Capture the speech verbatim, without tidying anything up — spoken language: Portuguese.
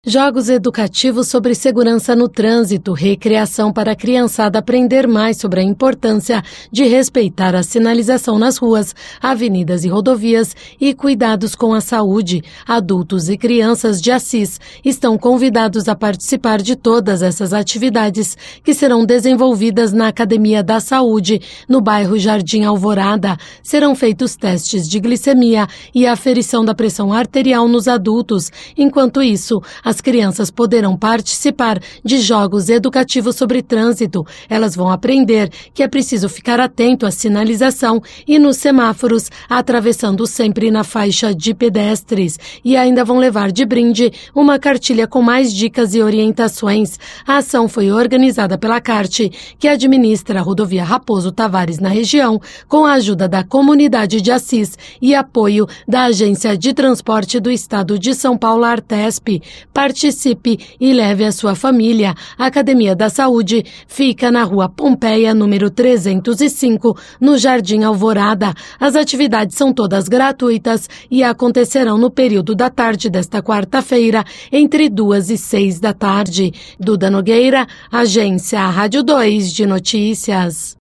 Jogos educativos sobre segurança no trânsito, recreação para a criançada aprender mais sobre a importância de respeitar a sinalização nas ruas, avenidas e rodovias e cuidados com a saúde. Adultos e crianças de Assis estão convidados a participar de todas essas atividades que serão desenvolvidas na Academia da Saúde, no bairro Jardim Alvorada. Serão feitos testes de glicemia e aferição da pressão arterial nos adultos. Enquanto isso, as crianças poderão participar de jogos educativos sobre trânsito. Elas vão aprender que é preciso ficar atento à sinalização e nos semáforos, atravessando sempre na faixa de pedestres. E ainda vão levar de brinde uma cartilha com mais dicas e orientações. A ação foi organizada pela CART, que administra a rodovia Raposo Tavares na região, com a ajuda da comunidade de Assis e apoio da Agência de Transporte do Estado de São Paulo, Artesp. Participe e leve a sua família. A Academia da Saúde fica na Rua Pompeia, número trezentos e cinco, no Jardim Alvorada. As atividades são todas gratuitas e acontecerão no período da tarde desta quarta-feira, entre duas e seis da tarde. Duda Nogueira, Agência Rádio dois de Notícias.